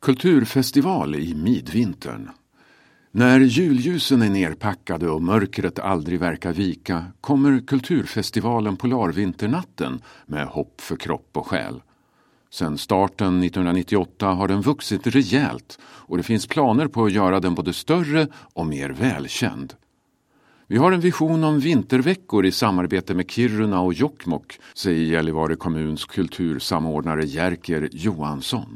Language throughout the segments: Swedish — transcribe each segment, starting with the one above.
Kulturfestival i midvintern. När julljusen är nerpackade och mörkret aldrig verkar vika kommer kulturfestivalen Polarvinternatten med hopp för kropp och själ. Sedan starten 1998 har den vuxit rejält och det finns planer på att göra den både större och mer välkänd. Vi har en vision om vinterveckor i samarbete med Kiruna och Jokkmokk, säger Gällivare kommuns kultursamordnare Jerker Johansson.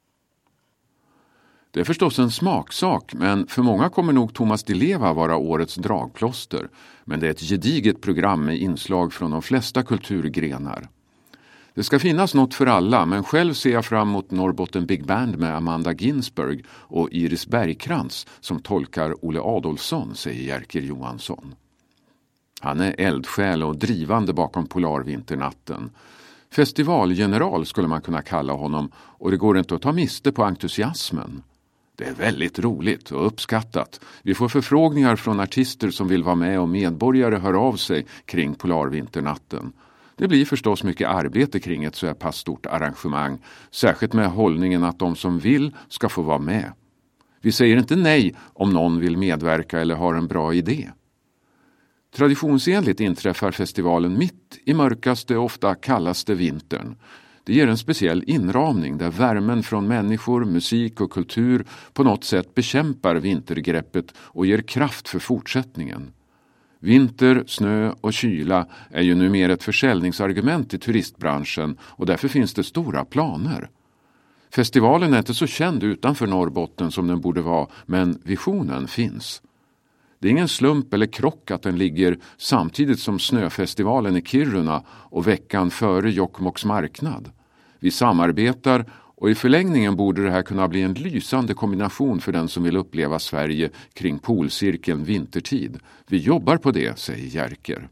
Det är förstås en smaksak, men för många kommer nog Thomas Di Leva vara årets dragplåster. Men det är ett gediget program med inslag från de flesta kulturgrenar. Det ska finnas något för alla, men själv ser jag fram emot Norrbotten Big Band med Amanda Ginsberg och Iris Bergkrantz som tolkar Olle Adolfsson, säger Jerker Johansson. Han är eldsjäl och drivande bakom Polarvinternatten. Festivalgeneral skulle man kunna kalla honom, och det går inte att ta miste på entusiasmen. Det är väldigt roligt och uppskattat. Vi får förfrågningar från artister som vill vara med och medborgare hör av sig kring Polarvinternatten. Det blir förstås mycket arbete kring ett så här pass stort arrangemang, särskilt med hållningen att de som vill ska få vara med. Vi säger inte nej om någon vill medverka eller har en bra idé. Traditionsenligt inträffar festivalen mitt i mörkaste och ofta kallaste vintern. Det ger en speciell inramning där värmen från människor, musik och kultur på något sätt bekämpar vintergreppet och ger kraft för fortsättningen. Vinter, snö och kyla är ju numera ett försäljningsargument i turistbranschen och därför finns det stora planer. Festivalen är inte så känd utanför Norrbotten som den borde vara, men visionen finns. Det är ingen slump eller krock att den ligger samtidigt som snöfestivalen i Kiruna och veckan före Jokkmokks marknad. Vi samarbetar och i förlängningen borde det här kunna bli en lysande kombination för den som vill uppleva Sverige kring polcirkeln vintertid. Vi jobbar på det, säger Jerker.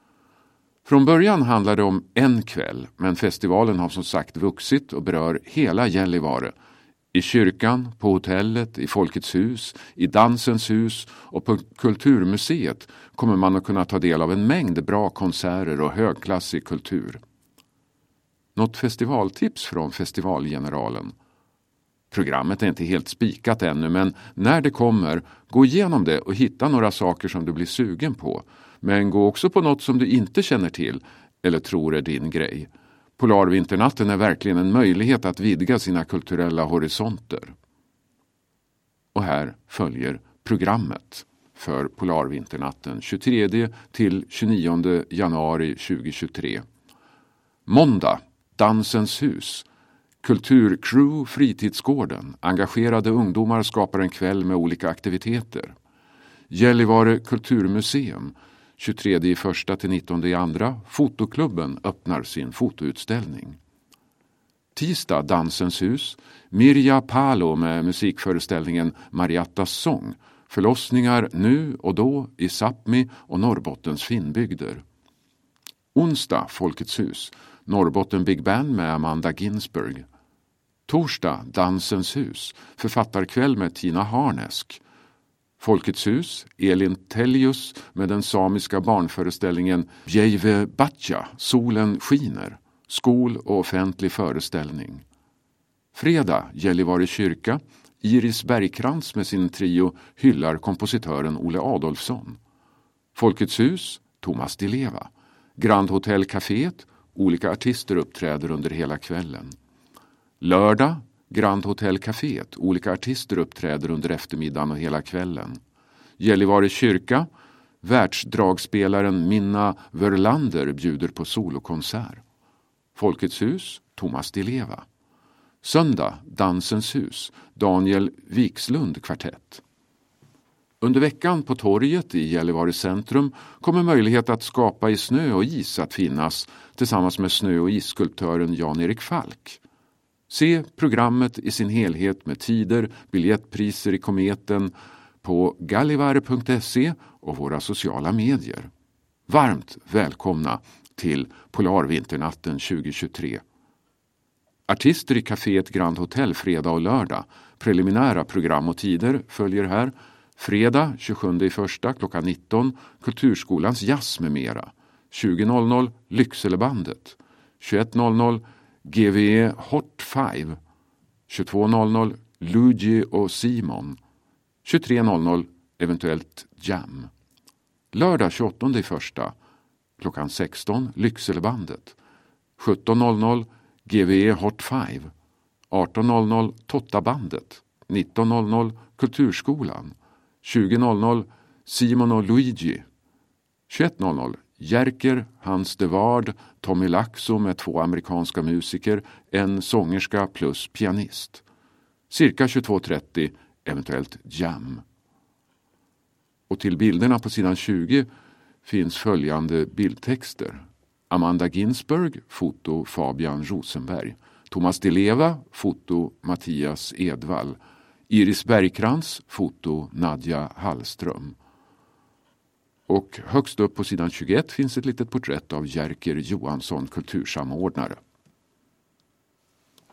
Från början handlar det om en kväll, men festivalen har som sagt vuxit och berör hela Gällivare. I kyrkan, på hotellet, i Folkets hus, i Dansens hus och på Kulturmuseet kommer man att kunna ta del av en mängd bra konserter och högklassig kultur. Något festivaltips från festivalgeneralen. Programmet är inte helt spikat ännu, men när det kommer, gå igenom det och hitta några saker som du blir sugen på. Men gå också på något som du inte känner till eller tror är din grej. Polarvinternatten är verkligen en möjlighet att vidga sina kulturella horisonter. Och här följer programmet för Polarvinternatten 23 till 29 januari 2023. Måndag, Dansens hus. Kulturcrew Fritidsgården. Engagerade ungdomar skapar en kväll med olika aktiviteter. Gällivare kulturmuseum. 23/1 till 19/2. Fotoklubben öppnar sin fotoutställning. Tisdag, Dansens hus. Mirja Palo med musikföreställningen Mariattas sång. Förlossningar nu och då i Sápmi och Norrbottens finnbygder. Onsdag, Folkets hus. Norrbotten Big Band med Amanda Ginsberg. Torsdag, Dansens hus. Författarkväll med Tina Harnesk. Folkets hus, Elin Tellius med den samiska barnföreställningen Jeive Batja, solen skiner. Skol- och offentlig föreställning. Fredag, Gällivare kyrka. Iris Bergkrantz med sin trio hyllar kompositören Olle Adolfsson. Folkets hus, Thomas Di Leva. Grand Hotel Caféet, olika artister uppträder under hela kvällen. Lördag, Grand Hotel Caféet, olika artister uppträder under eftermiddagen och hela kvällen. Gällivare kyrka, världsdragspelaren Minna Wörlander bjuder på solokonsert. Folkets hus, Thomas Di Leva. Söndag, Dansens hus, Daniel Wikslund kvartett. Under veckan på torget i Gällivare centrum kommer möjlighet att skapa i snö och is att finnas tillsammans med snö- och isskulptören Jan-Erik Falk. Se programmet i sin helhet med tider, biljettpriser i kometen på gallivare.se och våra sociala medier. Varmt välkomna till Polarvinternatten 2023. Artister i kaféet Grand Hotel fredag och lördag. Preliminära program och tider följer här. Fredag 27/1 klockan 19 Kulturskolans jazz med mera. 20:00 Lyckselebandet. 21:00 GVE Hot 5. 22:00 Luigi och Simon. 23.00 eventuellt Jam. Lördag 28.1 klockan 16 Lyckselebandet. 17.00 GVE Hot 5. 18.00 Tottabandet. 19.00 Kulturskolan. 20.00 Simon och Luigi. 21.00 Jerker, Hans de Waard, Tommy Laxo med 2 amerikanska musiker, en sångerska plus pianist. Cirka 22.30 eventuellt Jam. Och till bilderna på sidan 20 finns följande bildtexter. Amanda Ginsberg, foto Fabian Rosenberg. Thomas Di Leva, foto Mattias Edvall. Iris Bergkrans, foto Nadja Hallström. Och högst upp på sidan 21 finns ett litet porträtt av Jerker Johansson, kultursamordnare.